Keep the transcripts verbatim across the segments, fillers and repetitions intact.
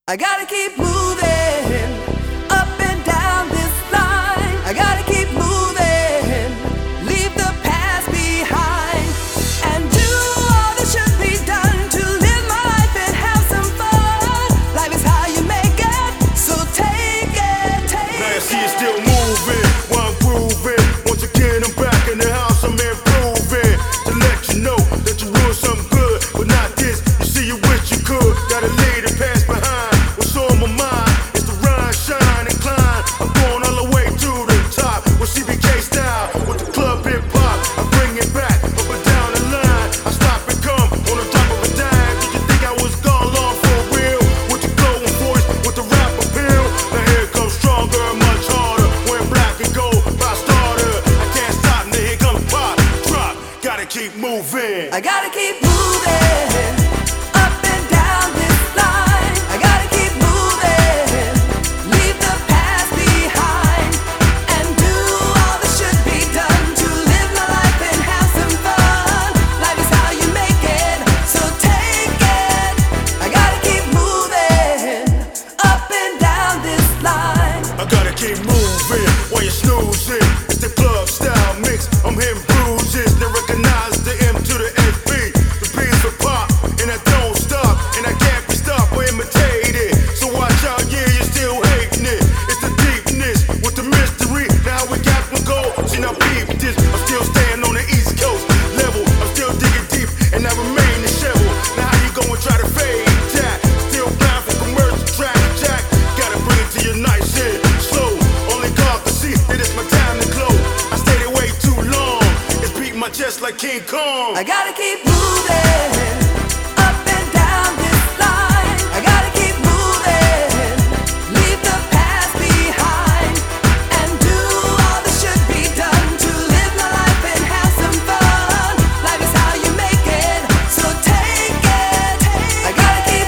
I gotta keep moving up and down this line. I gotta keep moving, leave the past behind, and do all that should be done to live my life and have some fun. Life is how you make it, so take it, take it. Now I see you still moving while I'm grooving. Once again, I'm back in the house, I'm improving to let you know that you doing something good, but not this. You see, you wish you could. Gotta leave the past behind. What's on my mind is to run, shine, and climb. I'm going all the way to the top with C B K style, with the club hip hop. I bring it back up and down the line. I stop and come on the top of a dime. Did you think I was gone long for real? With the glowing voice, with the rap appeal. Now here comes stronger, much harder. Wearing black and gold, by starter. I can't stop, now here comes pop, drop. Gotta keep moving. I gotta keep moving up and down this line. I gotta keep moving, leave the past behind, and do all that should be done to live my life and have some fun. Life is how you make it, so take it. I gotta keep moving up and down this line. I gotta keep moving while you're snoozing. It's the club style mix. I'm hitting bruises. They recognize the M to the S B. The P's for pop, and I don't stop. And I can't be stopped or imitated. So watch out, yeah, you're still hating it. It's the deepness with the mystery. Now we got one goal. See, now peep this. I'm still staying on the East Coast level. I'm still digging deep, and I remain the shovel. Now how you gonna try to fade that? Still blind for commercial track, jack. Gotta bring it to you nice and slow. Only God can see that it's my time to glow. I stayed away too long. It's beating my chest like King Kong. I gotta keep moving up and down this line. I gotta keep moving, leave the past behind, and do all that should be done to live my life and have some fun. Life is how you make it, so take it. I gotta keep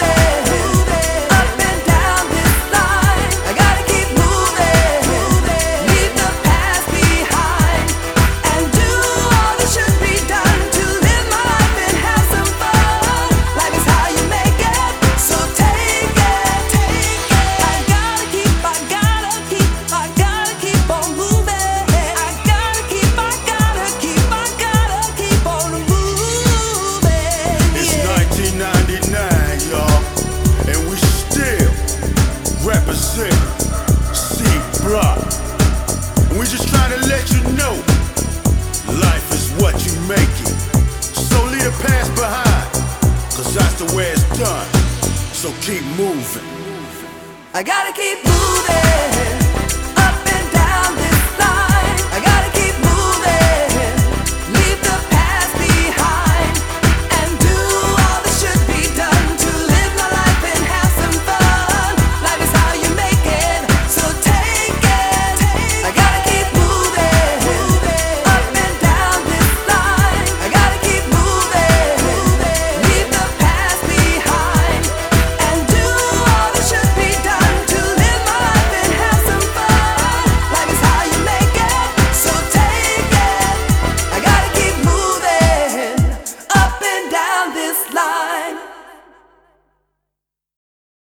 moving up and down this line. I gotta keep moving, leave the past behind, and do all that should be done to live my life and have some fun. Life is how you make it, so take it, take it. I gotta keep, I gotta keep, I gotta keep on moving. I gotta keep, I gotta keep, I gotta keep on moving. It's Yeah. nineteen ninety-nine, y'all, and we still represent C Block. We just trying to let you know, life is what you make it. So leave the past behind, cause that's the way it's done. So keep moving. I gotta keep moving